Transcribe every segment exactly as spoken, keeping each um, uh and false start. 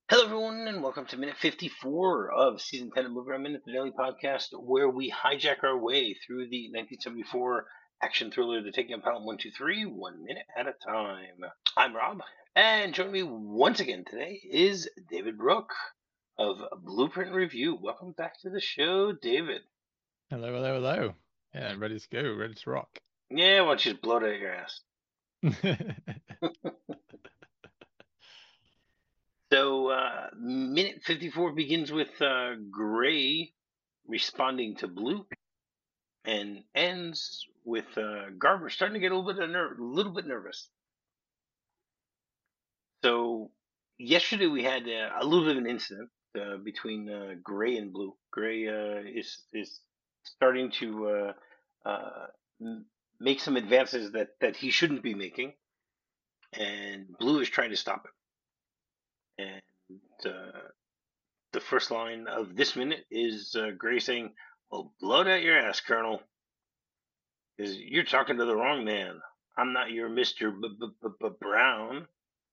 Hello, everyone, and welcome to minute fifty-four of season ten of Movie Around Minute, the daily podcast where we hijack our way through the nineteen seventy-four action thriller The Taking of Pelham one two three, one minute at a time. I'm Rob, and joining me once again today is David Brooke of Blueprint Review. Welcome back to the show, David. Hello, hello, hello. Yeah, ready to go, ready to rock. Yeah, why don't you just blow it out your ass? So, uh, minute fifty-four begins with uh, Gray responding to Blue and ends with uh, Garber starting to get a little bit ner- a little bit nervous. So yesterday we had uh, a little bit of an incident uh, between uh, Gray and Blue. Gray uh, is is starting to uh, uh, m- make some advances that that he shouldn't be making, and Blue is trying to stop him. And uh, the first line of this minute is uh, Gray saying, "Well, blow it out your ass, Colonel. Is you're talking to the wrong man. I'm not your Mister B- B- B- B- Brown."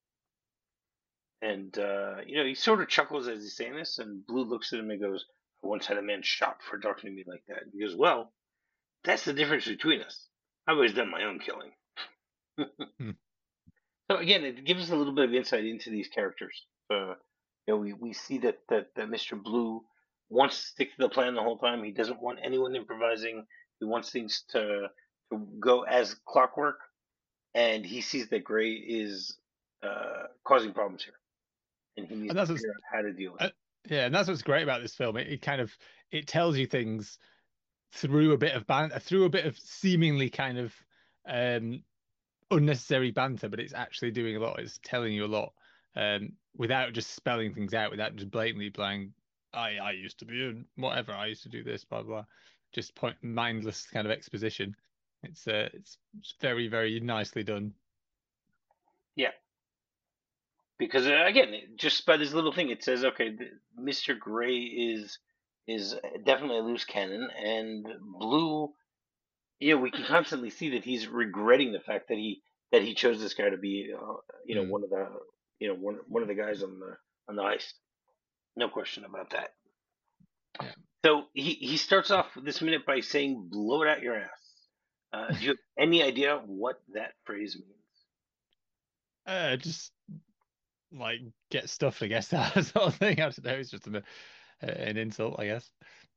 And uh, you know, he sort of chuckles as he's saying this, and Blue looks at him and goes, "I once had a man shot for talking to me like that." And he goes, "Well, that's the difference between us. I've always done my own killing." Hmm. So again, it gives us a little bit of insight into these characters. Uh, you know, we, we see that, that that Mister Blue wants to stick to the plan the whole time. He doesn't want anyone improvising. He wants things to to go as clockwork, and he sees that Gray is uh, causing problems here, and he needs And to that's what's figure out how to deal with uh, it. yeah, and that's what's great about this film. It, it kind of it tells you things through a bit of ban through a bit of seemingly kind of um unnecessary banter, but it's actually doing a lot. It's telling you a lot um without just spelling things out, without just blatantly playing. I I used to be a whatever. I used to do this, blah blah. Just point mindless kind of exposition. It's uh it's, it's very very nicely done. Yeah, because uh, again, just by this little thing, it says, okay, th- Mister Gray is is definitely a loose cannon, and Blue. Yeah, we can constantly see that he's regretting the fact that he that he chose this guy to be, uh, you know, Hmm. one of the, you know, one one of the guys on the on the heist. No question about that. Yeah. So he he starts off this minute by saying, "Blow it out your ass." Uh, do you have any idea what that phrase means? Uh, just like get stuffed, I guess that sort of thing. I don't know. It's just an, an insult, I guess.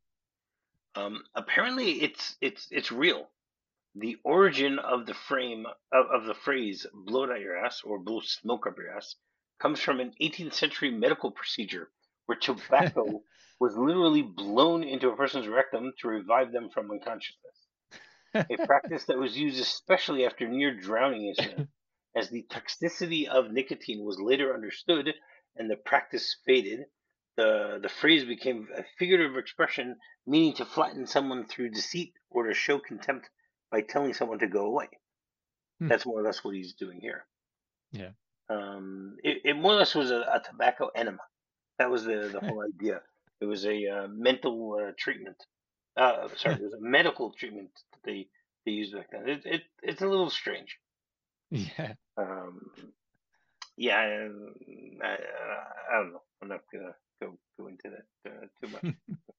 Um, apparently, it's it's it's real. The origin of the frame of, of the phrase "blow it out your ass" or "blow smoke up your ass" comes from an eighteenth century medical procedure where tobacco was literally blown into a person's rectum to revive them from unconsciousness. A practice that was used especially after near drowning incidents, as the toxicity of nicotine was later understood and the practice faded. The, the phrase became a figurative expression meaning to flatten someone through deceit or to show contempt by telling someone to go away. Hmm. That's more or less what he's doing here. Yeah. Um, it, it more or less was a, a tobacco enema. That was the, the whole idea. It was a uh, mental uh, treatment. Uh, sorry, it was a medical treatment that they, they used back then. It, it, it's a little strange. Yeah. Um, yeah, I, I, I don't know. I'm not gonna go go into that uh, too much.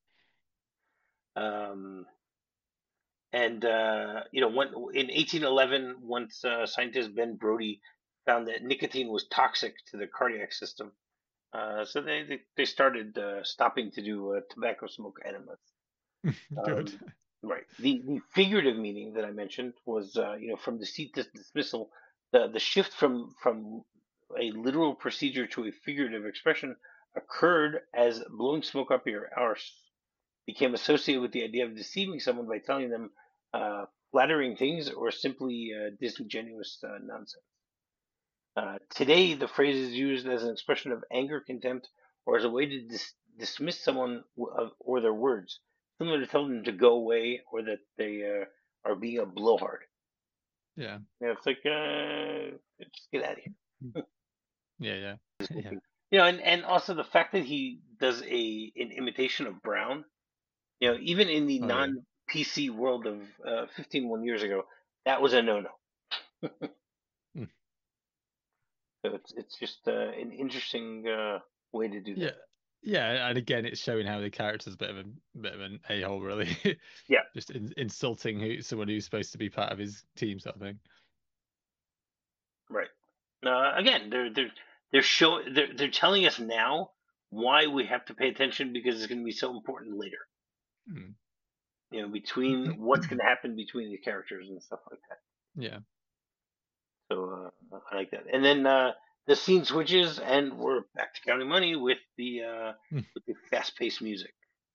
Um, and uh, you know, when, in eighteen eleven, once uh, scientist Ben Brody found that nicotine was toxic to the cardiac system, uh, so they they, they started uh, stopping to do uh, tobacco smoke enemas. Good. Um, right. The the figurative meaning that I mentioned was, uh, you know, from deceit to dismissal. The the shift from from a literal procedure to a figurative expression occurred as blowing smoke up your arse became associated with the idea of deceiving someone by telling them uh, flattering things or simply uh, disingenuous uh, nonsense. Uh, today, the phrase is used as an expression of anger, contempt, or as a way to dis- dismiss someone w- of, or their words, similar to telling them to go away or that they uh, are being a blowhard. Yeah. You know, it's like, uh, just get out of here. Yeah. Yeah. Yeah. You know, and, and also the fact that he does a an imitation of Brown. You know, even in the Oh yeah. non P C world of uh, fifteen one years ago, that was a no no. Hmm. So it's it's just uh, an interesting. Uh, way to do Yeah, that. yeah, and again, it's showing how the character's a bit of a bit of an a-hole, really. Yeah, Just in, insulting who someone who's supposed to be part of his team, sort of thing. right. Uh, again, they're they're they're show they're they're telling us now why we have to pay attention because it's going to be so important later. Hmm. You know, between what's going to happen between the characters and stuff like that. Yeah. So uh, I like that. And then uh, the scene switches, and we're back to counting money with the uh, Hmm. with the fast-paced music.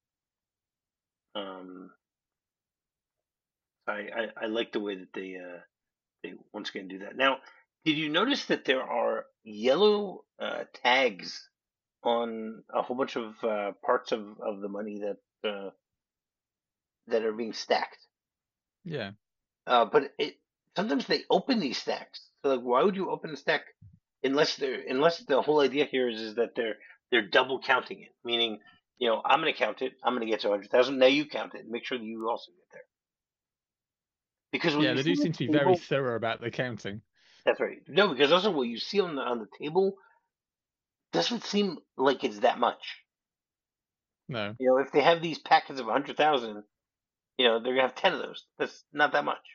Um, I, I I like the way that they uh, they once again do that. Now, did you notice that there are yellow uh, tags on a whole bunch of uh, parts of, of the money that uh, that are being stacked? Yeah. Uh, but it sometimes they open these stacks. So like, why would you open a stack unless they're unless the whole idea here is is that they're they're double counting it, meaning you know I'm going to count it, I'm going to get to a hundred thousand. Now you count it, and make sure that you also get there. Because what Yeah, you they see do on seem to be the very table, thorough about the counting. that's right. No, because also what you see on the on the table doesn't seem like it's that much. No. You know, if they have these packets of a hundred thousand, you know, they're gonna have ten of those. That's not that much.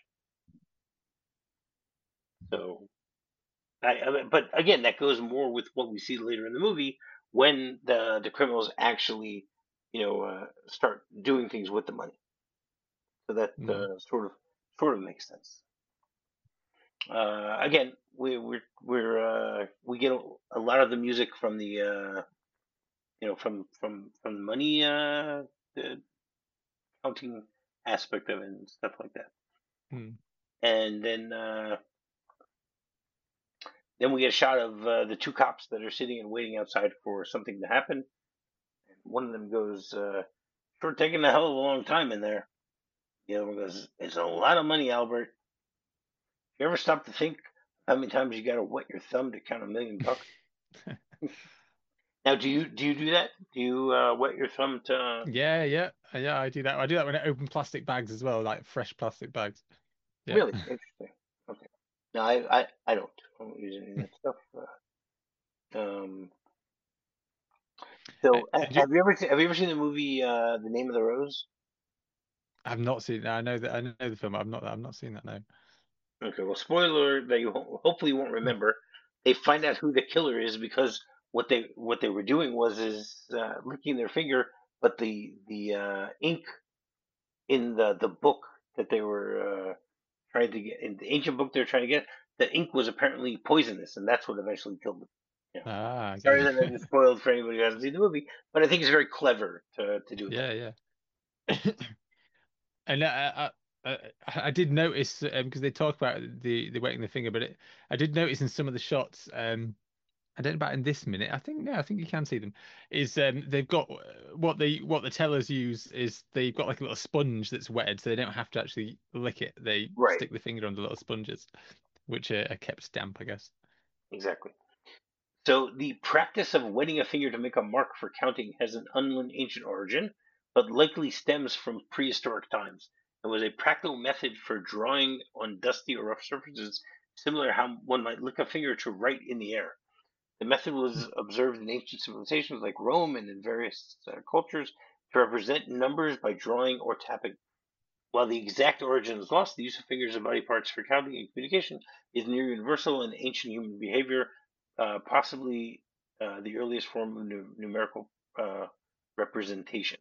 So, I, I but again, that goes more with what we see later in the movie when the the criminals actually, you know, uh, start doing things with the money. So that Mm. uh, sort of sort of makes sense. Uh, again, we we're we're uh, we get a, a lot of the music from the uh, you know from from from the money uh, the counting aspect of it and stuff like that. Mm. And then uh, then we get a shot of uh, the two cops that are sitting and waiting outside for something to happen. And one of them goes, uh, "Sure, taking a hell of a long time in there." The other one goes, "It's a lot of money, Albert. You ever stop to think how many times you got to wet your thumb to count a million bucks?" Now, do you do you do that? Do you uh, wet your thumb to? Uh, Yeah, yeah, uh, yeah. I do that. I do that when I open plastic bags as well, like fresh plastic bags. Yeah. Really interesting. Okay. No, I, I I don't. I don't use any of that stuff. Uh, um. Uh, So, uh, and you, have you ever seen, have you ever seen the movie uh, The Name of the Rose? I've not seen. I know that. I know the film. I've not. I've not seen that. No. Okay, well, spoiler that you ho- hopefully won't remember. They find out who the killer is because what they what they were doing was is uh, licking their finger, but the the uh, ink in the the book that they were uh, trying to get in the ancient book they're trying to get, the ink was apparently poisonous, and that's what eventually killed them. Yeah. Ah, Sorry okay. that I just spoiled for anybody who hasn't seen the movie, but I think it's very clever to to do it that Yeah, way. yeah. And uh, I, I, I did notice um, because they talk about the the wetting the finger, but it, I did notice in some of the shots. Um, I don't know about in this minute. I think yeah, I think you can see them. Is um they've got uh, what they what the tellers use is they've got like a little sponge that's wetted, so they don't have to actually lick it. They Right. stick the finger under little sponges, which are, are kept damp, I guess. Exactly. So the practice of wetting a finger to make a mark for counting has an unknown ancient origin, but likely stems from prehistoric times and was a practical method for drawing on dusty or rough surfaces, similar to how one might lick a finger to write in the air. The method was observed in ancient civilizations like Rome and in various uh, cultures to represent numbers by drawing or tapping. While the exact origin is lost, the use of fingers and body parts for counting and communication is near universal in ancient human behavior, uh, possibly uh, the earliest form of nu- numerical uh, representation.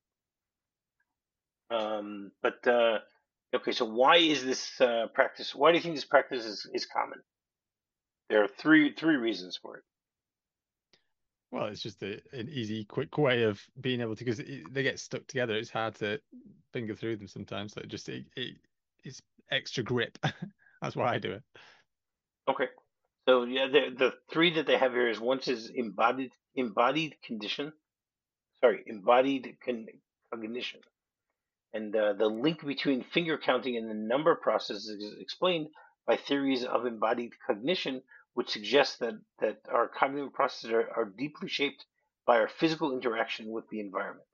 Um, but uh, okay, so why is this uh, practice? Why do you think this practice is, is common? There are three three reasons for it. Well, it's just a, an easy, quick way of being able to because they get stuck together. It's hard to finger through them sometimes. So it just it, it it's extra grip. That's why I do it. Okay, so yeah, the the three that they have here is once is embodied embodied condition. Sorry, embodied con- cognition. And uh, the link between finger counting and the number process is explained by theories of embodied cognition, which suggests that, that our cognitive processes are, are deeply shaped by our physical interaction with the environment.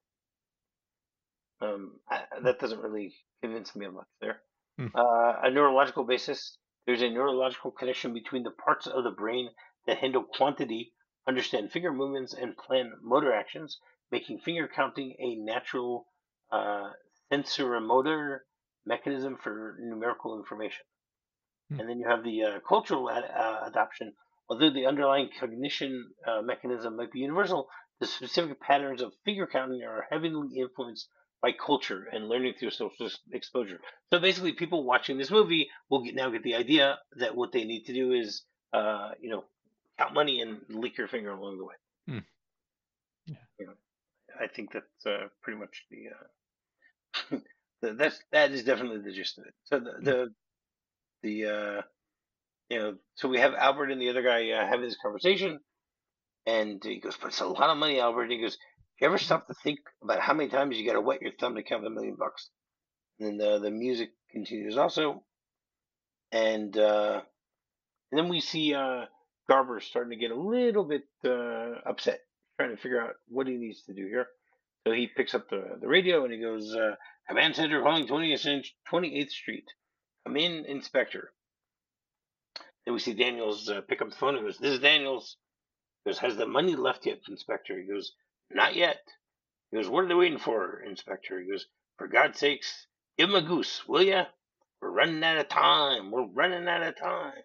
Um, I, that doesn't really convince me of much there. Hmm. Uh, a neurological basis. There's a neurological connection between the parts of the brain that handle quantity understand finger movements, and plan motor actions, making finger counting a natural uh, sensoromotor mechanism for numerical information. Hmm. And then you have the uh, cultural ad, uh, adoption. Although the underlying cognition uh, mechanism might be universal, the specific patterns of finger counting are heavily influenced by culture and learning through social exposure. So basically, people watching this movie will get, now get the idea that what they need to do is, uh, you know, count money and lick your finger along the way. Hmm. Yeah. You know, I think that's uh, pretty much the, uh, the that's that is definitely the gist of it. So the Hmm. the the uh, you know, so we have Albert and the other guy uh, having this conversation, and he goes, "But it's a lot of money, Albert." And he goes, "You ever stop to think about how many times you got to wet your thumb to count a million bucks?" And then the the music continues also, and uh, and then we see uh, Garber starting to get a little bit uh, upset, trying to figure out what he needs to do here. So he picks up the, the radio and he goes, uh, "Command Center calling twentieth, twenty-eighth Street. Come in, Inspector." Then we see Daniels uh, pick up the phone and goes, "This is Daniels." He goes, "Has the money left yet, Inspector?" He goes, "Not yet." He goes, "What are they waiting for, Inspector?" He goes, "For God's sakes, give 'em a goose, will ya? We're running out of time. We're running out of time."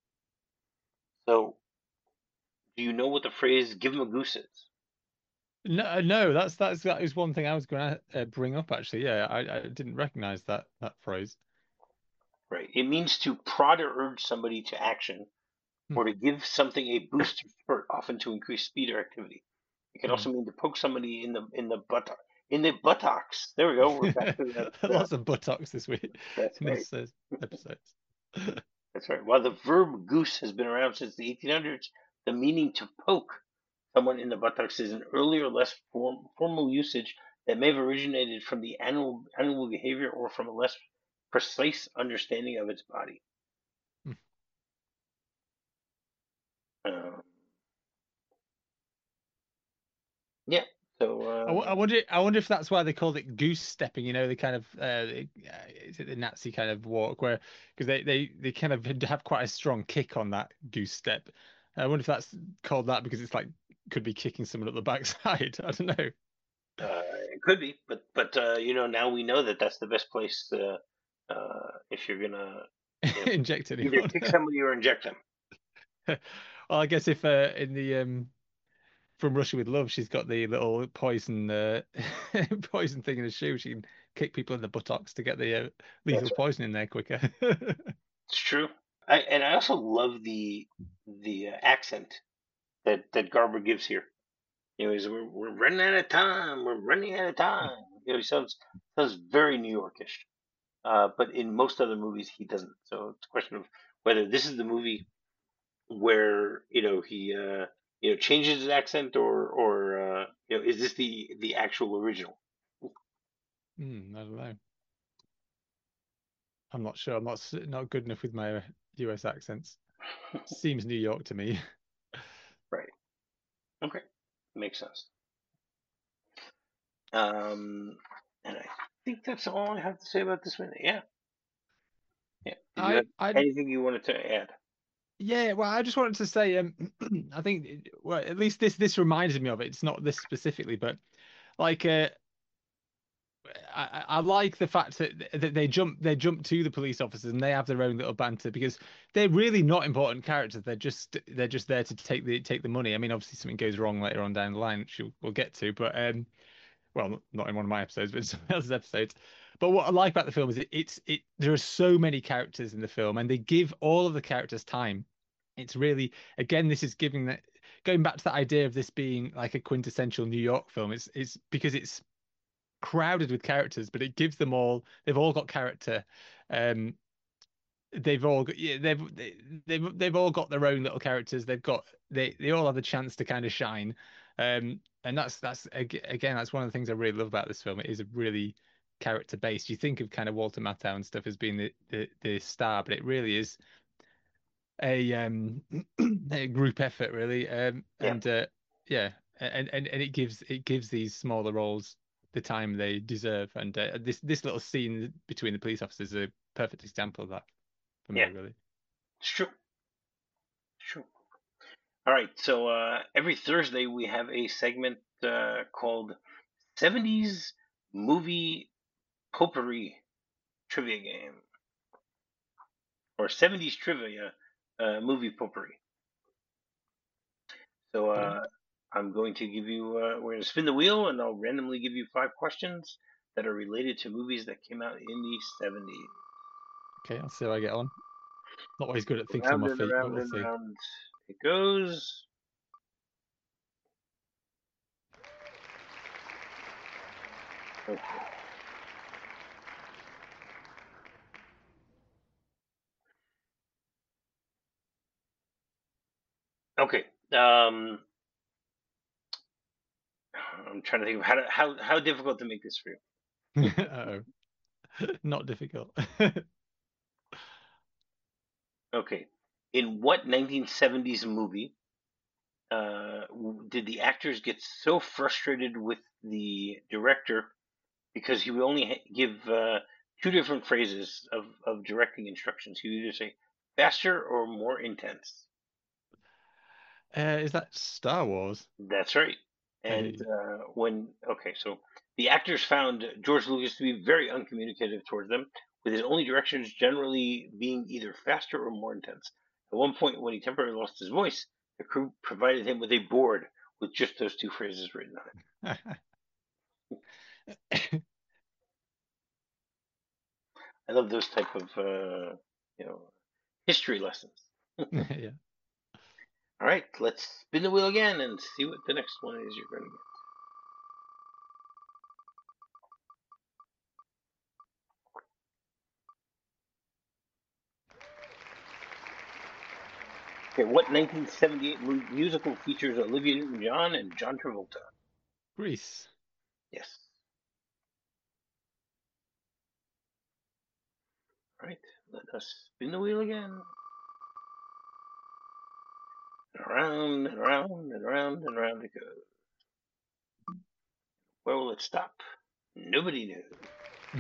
So, do you know what the phrase "give 'em a goose" is? No, uh, no, that's that's that is one thing I was going to uh, bring up actually. Yeah, I, I didn't recognize that that phrase. Right. It means to prod or urge somebody to action, Hmm. or to give something a boost or spurt, often to increase speed or activity. It can Hmm. also mean to poke somebody in the in the buttock in the buttocks. There we go. We're back to that. Uh, Lots of buttocks this week that's in right. these uh, episodes. That's right. While the verb goose has been around since the eighteen hundreds, the meaning to poke someone in the buttocks is an earlier, less form, formal usage that may have originated from the animal, animal behavior or from a less precise understanding of its body. Hmm. Um, yeah. So, I, w- I uh, wonder. I wonder if that's why they called it goose stepping. You know, the kind of uh, the- uh, is it the Nazi kind of walk where because they, they they kind of have quite a strong kick on that goose step. I wonder if that's called that because it's like could be kicking someone up the backside. I don't know. uh, it could be, but but uh, you know, now we know that that's the best place to, uh, if you're gonna, you know, Inject either anyone. kick somebody or inject them. Well, I guess if uh, in the um from Russia with Love, she's got the little poison uh, poison thing in her shoe. She can kick people in the buttocks to get the uh, lethal That's right. poison in there quicker. It's true. I and I also love the the uh, accent that that Garber gives here. You know, he's we're, we're running out of time. We're running out of time. You know, he sounds sounds very New Yorkish. Uh, but in most other movies, he doesn't. So it's a question of whether this is the movie where you know he uh, you know changes his accent, or or uh, you know is this the the actual original? Hmm, I don't know. I'm not sure. I'm not s- not good enough with my uh, U S accents. Seems New York to me. Right. Okay. Makes sense. Um, and I think that's all I have to say about this minute. Yeah. Yeah. Did you I have I anything you wanted to add? yeah. Well, I just wanted to say um I think it- well at least this this reminded me of it. It's not this specifically, but like uh I, I like the fact that, that they jump they jump to the police officers and they have their own little banter because they're really not important characters. They're just they're just there to take the take the money. I mean, obviously something goes wrong later on down the line, which we'll, we'll get to. But um, well, not in one of my episodes, but in someone else's episodes. But what I like about the film is it, it's it. There are so many characters in the film, and they give all of the characters time. It's really again, this is giving that going back to the idea of this being like a quintessential New York film. It's it's because it's crowded with characters, but it gives them all. They've all got character. Um, they've all got yeah, they've they, they've they've all got their own little characters. They've got they they all have a chance to kind of shine. Um, and that's that's again that's one of the things I really love about this film. It is a really character based. You think of kind of Walter Matthau and stuff as being the the, the star, but it really is a um a group effort really. Um, Yeah. and uh, yeah, and, and and it gives it gives these smaller roles the time they deserve. And uh, this this little scene between the police officers is a perfect example of that for me, Yeah. really. It's true. It's true. All right, so uh, every Thursday we have a segment uh, called seventies Movie Potpourri Trivia Game, or seventies Trivia uh, Movie Potpourri. So Brilliant. uh, I'm going to give you, uh, we're going to spin the wheel and I'll randomly give you five questions that are related to movies that came out in the seventies. Okay, I'll see how I get on. Not always good at thinking on Round my and feet, but around we'll and see. around it goes. Okay. Okay. Um, I'm trying to think of how to, how how difficult to make this for you. Uh-oh. Not difficult. Okay. In what nineteen seventies movie uh, did the actors get so frustrated with the director because he would only ha- give uh, two different phrases of, of directing instructions? He would either say faster or more intense. Uh, is that Star Wars? That's right. And Hey. uh, when, okay, so the actors found George Lucas to be very uncommunicative towards them, with his only directions generally being either faster or more intense. At one point, when he temporarily lost his voice, the crew provided him with a board with just those two phrases written on it. I love those type of, uh, you know, history lessons. Yeah. All right, let's spin the wheel again and see what the next one is you're going to get. Okay, what nineteen seventy-eight mu- musical features Olivia Newton-John and John Travolta? Greece. Yes. All right, let us spin the wheel again. And around and around and around and around it goes. Where will it stop? Nobody knew. Hmm.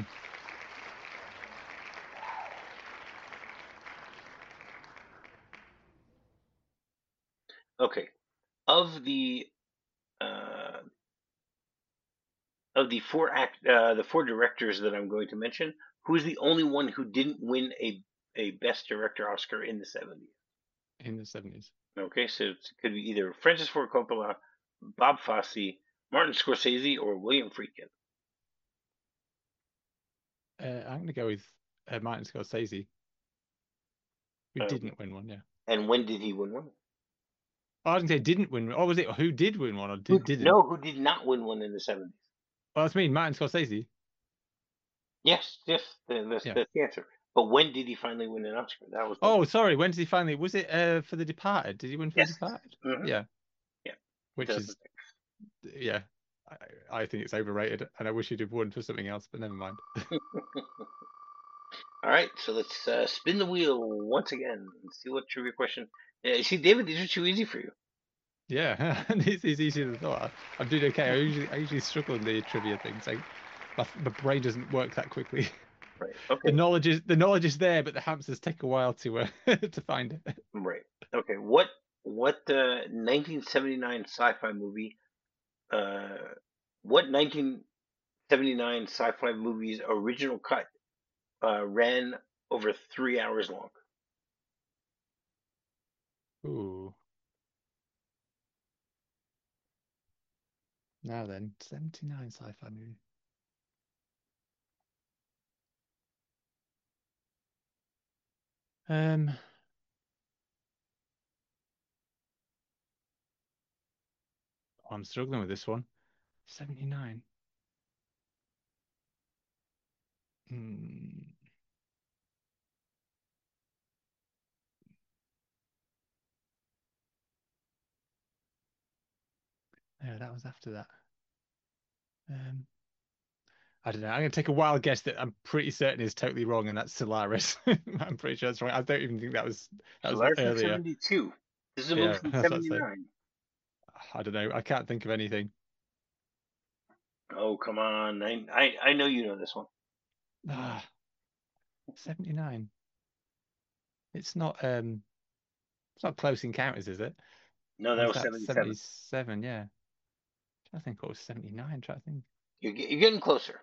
Okay, of the uh, of the four act uh, the four directors that I'm going to mention, who's the only one who didn't win a a Best Director Oscar in the seventies? In the seventies. Okay, so it could be either Francis Ford Coppola, Bob Fosse, Martin Scorsese, or William Friedkin. Uh, I'm going to go with uh, Martin Scorsese, who Okay. didn't win one, yeah. And when did he win one? Oh, I didn't say didn't win. Or was it who did win one or Who, did, didn't? no, who did not win one in the seventies? Well, that's me, Martin Scorsese. Yes, yes, that's, Yeah. that's the answer. But when did he finally win an Oscar? That was the Oh, sorry. When did he finally? Was it uh, for The Departed? Did he win for The yes. Departed? Hmm. Yeah. Yeah, Which is, two thousand six. yeah. I, I think it's overrated, and I wish he'd have won for something else, but never mind. All right, so let's uh, spin the wheel once again and see what trivia question. Uh, see, David, these are too easy for you. Yeah, it's, it's easier than I thought. I'm doing okay. I usually I usually struggle in the trivia things. I, my, my brain doesn't work that quickly. Right. The Okay. knowledge is the knowledge is there, but the hamsters take a while to uh, to find it. Right. Okay. What what uh, nineteen seventy-nine sci-fi movie? Uh, what nineteen seventy-nine sci-fi movie's original cut uh, ran over three hours long? Ooh. Now then, seventy-nine sci-fi movie. Um, I'm struggling with this one. seventy-nine. Hmm. Yeah, that was after that. Um, I don't know. I'm gonna take a wild guess that I'm pretty certain is totally wrong, and that's Solaris. I'm pretty sure that's wrong. I don't even think that was that was Solaris in earlier. seventy-two. This is a movie Yeah, from that's what I'd say. seventy-nine. I don't know. I can't think of anything. Oh, come on. I, I, I know you know this one. Ah, seventy-nine. It's not um it's not Close Encounters, is it? No, Or that was was that seventy-seven. seventy-seven? Yeah. I think it was seventy-nine. Try to think. You're, ge- you're getting closer.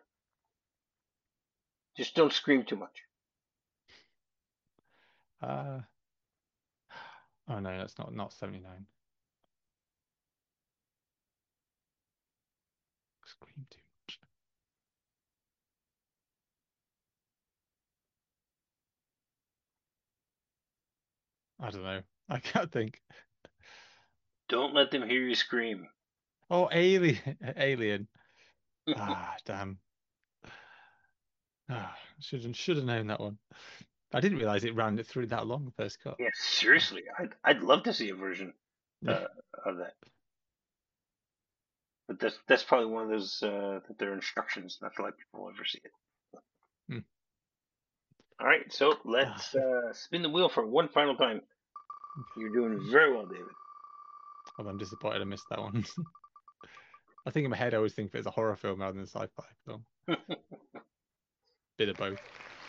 Just don't scream too much. Uh, oh no, that's not not seventy-nine. Scream too much. I don't know. I can't think. Don't let them hear you scream. Oh, Alien. Alien. Ah, damn. Ah, should have should have known that one. I didn't realize it ran it through that long, the first cut. Yeah, seriously, I'd I'd love to see a version Yeah. uh, of that. But that's that's probably one of those uh, that there are instructions not to let people ever see it. Hmm. All right, so Ah, let's uh, spin the wheel for one final time. You're doing very well, David. well, I'm disappointed I missed that one. I think in my head I always think of it as a horror film rather than a sci-fi film. Bit of both.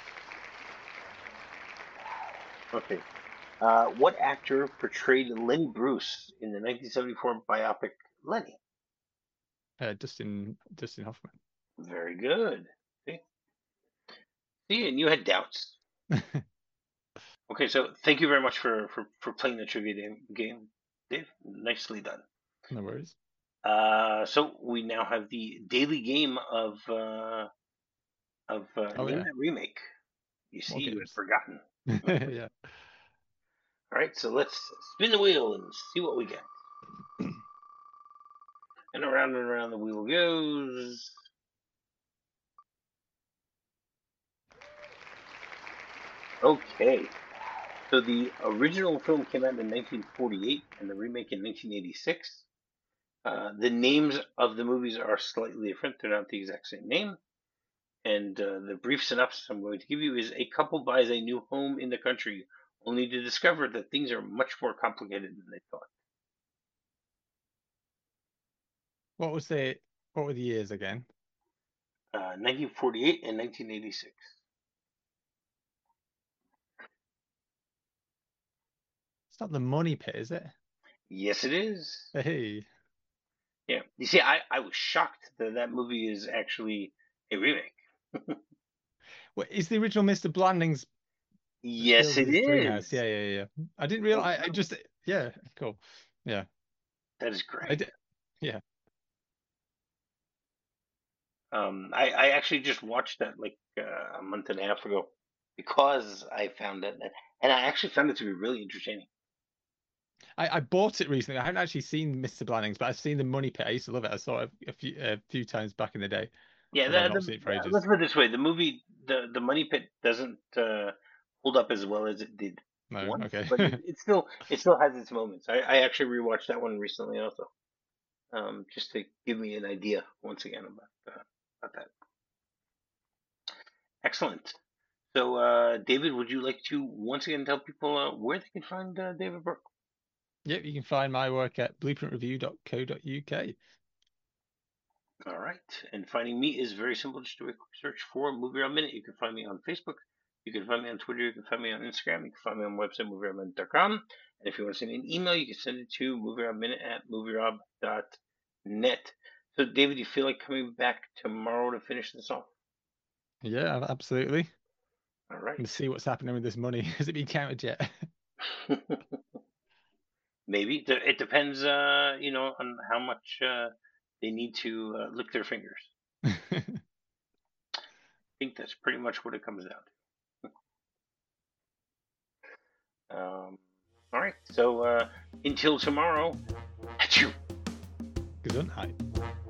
Okay. Uh, what actor portrayed Lenny Bruce in the nineteen seventy-four biopic Lenny? Uh, Dustin Dustin Hoffman. Very good. See, See, and you had doubts. Okay, so thank you very much for, for, for playing the trivia game, game, Dave. Nicely done. No worries. Uh, so we now have the daily game of uh, of uh, Oh name yeah, that remake. You see, more you had games. forgotten. Yeah. All right, so let's spin the wheel and see what we get. And around and around the wheel goes. Okay. So the original film came out in nineteen forty-eight and the remake in nineteen eighty-six. Uh, the names of the movies are slightly different. They're not the exact same name. And uh, the brief synopsis I'm going to give you is a couple buys a new home in the country only to discover that things are much more complicated than they thought. What was the what were the years again? Uh, nineteen forty-eight and nineteen eighty-six. It's not The Money Pit, is it? Yes, it is. Hey. Yeah. You see, I, I was shocked that that movie is actually a remake. What is the original Mister Blandings Yes, built it his dream house? is. Yeah, yeah, yeah. I didn't Oh, realize. I, I no. just yeah, cool. Yeah, That is I great. did. Yeah. Um, I, I actually just watched that like uh, a month and a half ago because I found it, and I actually found it to be really entertaining. I, I bought it recently. I haven't actually seen Mister Blandings, but I've seen The Money Pit. I used to love it. I saw it a few a few times back in the day, Yeah, although I've the, not the, seen it for the- ages. let's put it this way: the movie, the the Money Pit, doesn't uh, hold up as well as it did No, once, okay. but it, it still it still has its moments. I, I actually rewatched that one recently also, um, just to give me an idea once again about uh, about that. Excellent. So, uh, David, would you like to once again tell people uh, where they can find uh, David Brooke? Yep, you can find my work at blueprint review dot co dot U K. All right. And finding me is very simple. Just do a quick search for Movie Rob Minute. You can find me on Facebook. You can find me on Twitter. You can find me on Instagram. You can find me on the website, movie rob minute dot com. And if you want to send me an email, you can send it to movierobminute at movie rob dot net. So, David, you feel like coming back tomorrow to finish this off? Yeah, absolutely. All I'm gonna right. see what's happening with this money. Has it been counted yet? Maybe. It depends, uh, you know, on how much uh, they need to uh, lick their fingers. I think that's pretty much what it comes down to. Um, all right. So uh, until tomorrow, achoo. Gesundheit.